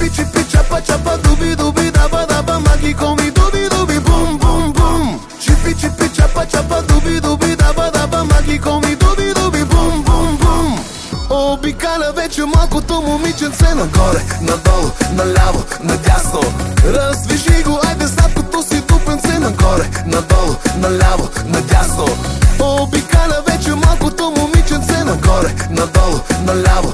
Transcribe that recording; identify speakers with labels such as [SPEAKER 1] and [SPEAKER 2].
[SPEAKER 1] Чипи, чипи, чапа, чапа, дуби, дуби, даба, даба, магико ми дуби, дуби, бум, бум, бум. Чипи, чипи, чапа, чапа, дуби, дуби, даба, даба, магико ми дуби, дуби, бум, бум, бум. Обикаля вече малкото момиченце нагоре, надолу, наляво, надясно. Развижи го, айде сладкото си тупенце нагоре, надолу, наляво, надясно. Обикаля вече малкото момиченце нагоре, надолу, наляво,